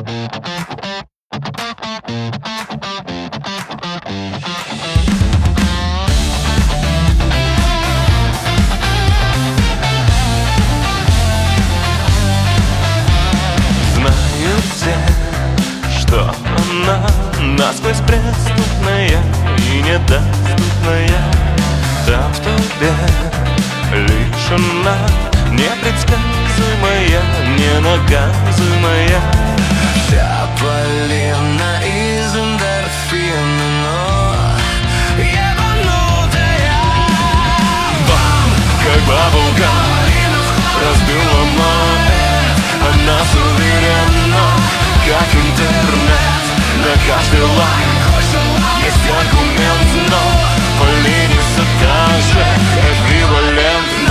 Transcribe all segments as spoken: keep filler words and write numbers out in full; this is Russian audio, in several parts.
Знают все, что она насквозь преступная и недоступная. Там в толпе лишь она непредсказуемая, ненаказуемая. Вся Полина из эндорфина, но ебанутая. Бам, как бабулка, разбил ломает. Она суверенна, как интернет. На каждый лайк есть аргумент, но Полине все так же эквивалентно.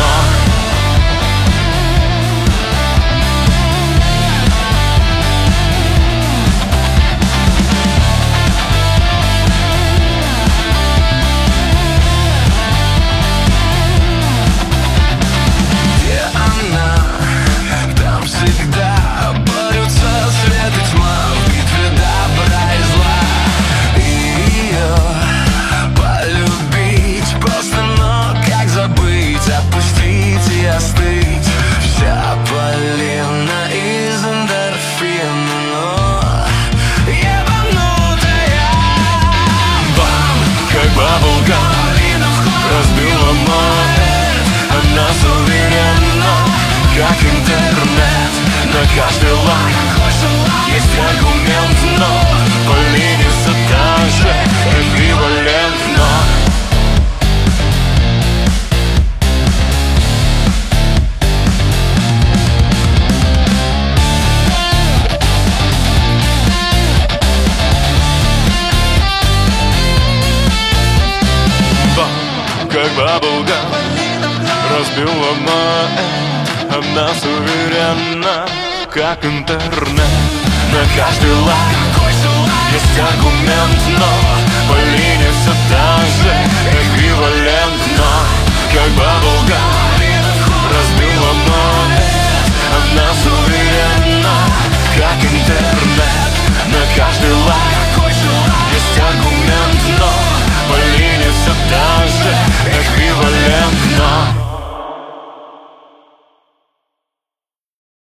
Бабулка разбил ломает. Она суверенна, как интернет. На каждый лайк есть аргумент, но Полине все так же эквивалентно. Как бабулка разбил ломает. Она суверенна, как интернет. На каждый лайк есть аргумент, но Полине